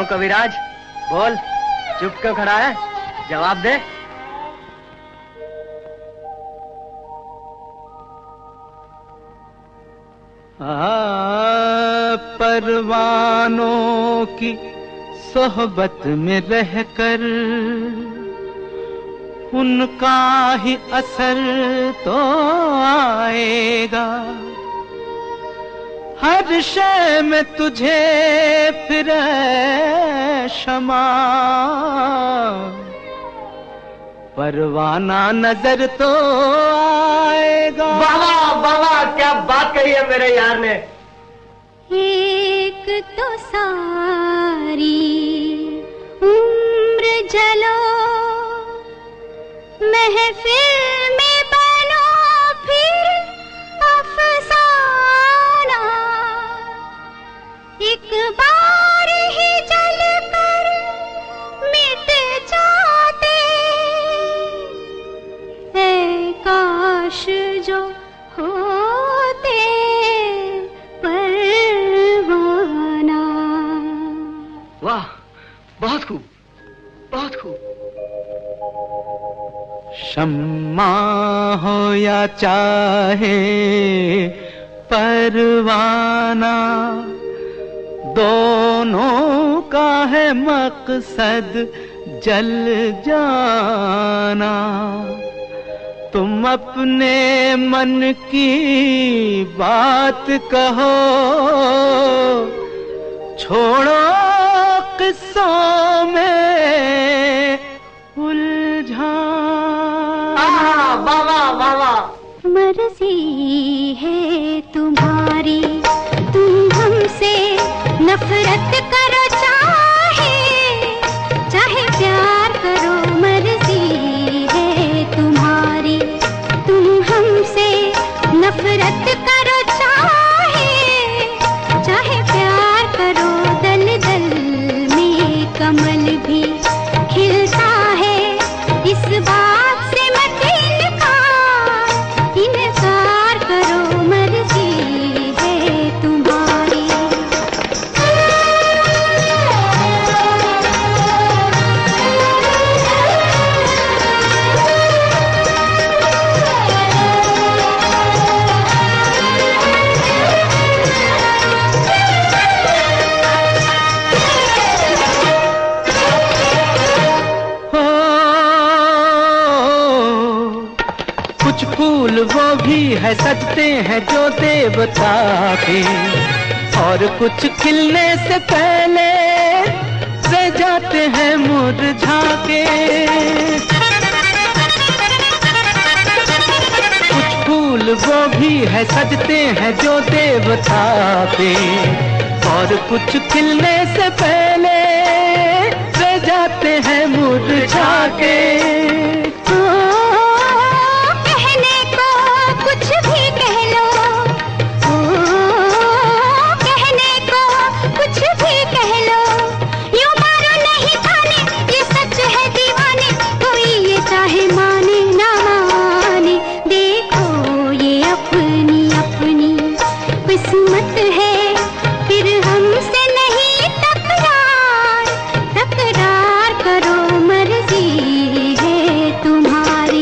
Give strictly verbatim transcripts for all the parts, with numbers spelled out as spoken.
कविराज, बोल, चुप क्यों खड़ा है? जवाब दे। आ, परवानों की सोहबत में रहकर उनका ही असर तो आएगा। हर शय में तुझे फिर शमा, परवाना नजर तो आएगा। वाह वाह, क्या बात कही है मेरे यार ने। एक तो सारी उम्र जलो, महफिल में बनो फिर अफसाना। एक बार ही जल कर मिट जाते, ऐ काश जो होते परवाना। वाह, बहुत खूब, बहुत खूब। शम्मा हो या चाहे परवाना, दोनों का है मकसद जल जाना। तुम अपने मन की बात कहो, छोड़ो किस्सों में उलझाना। वाह वाह वाह वाह। मर्जी है तुम्हारी, तुम हमसे नफरत करो चाहे चाहे प्यार करो। मर्जी है तुम्हारी, तुम हमसे नफरत करो चाहे चाहे प्यार करो। दल दल में कमल भी खिलता है, इस बात से मत इनकार इनकार करो। मर्जी है तुम्हारी। कुछ फूल वो भी है सजते हैं जो देवता के, और कुछ खिलने से पहले रह जाते हैं मुरझा के। कुछ फूल वो भी है सजते हैं जो देवता के, और कुछ खिलने से पहले रह जाते हैं मुरझा के। किस्मत है फिर हमसे नहीं तकरार तकरार करो। मर्जी है तुम्हारी।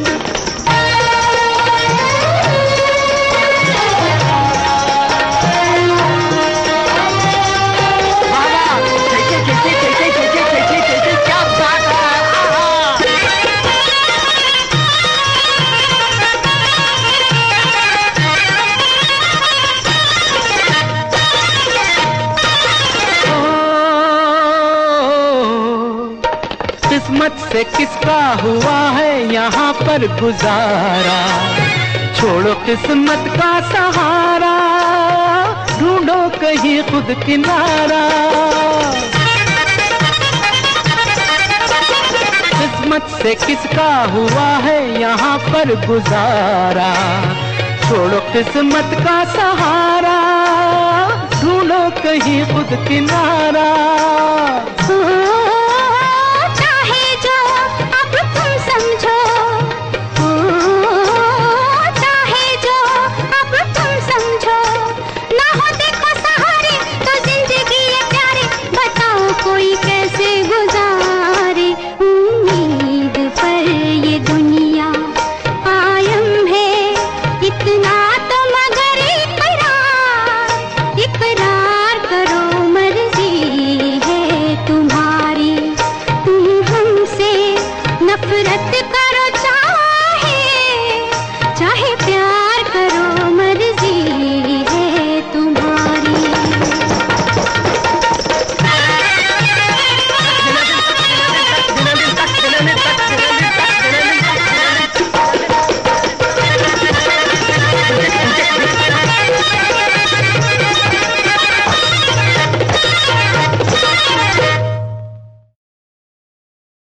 क्या बात है। किस्मत से किसका हुआ है यहाँ पर गुजारा, छोड़ो किस्मत का सहारा, ढूंढो कहीं खुद किनारा। किस्मत से किसका हुआ है यहाँ पर गुजारा, छोड़ो किस्मत का सहारा, ढूंढो कहीं खुद किनारा।